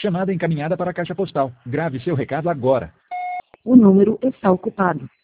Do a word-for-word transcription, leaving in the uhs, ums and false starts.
Chamada encaminhada para a caixa postal. Grave seu recado agora. O número está ocupado.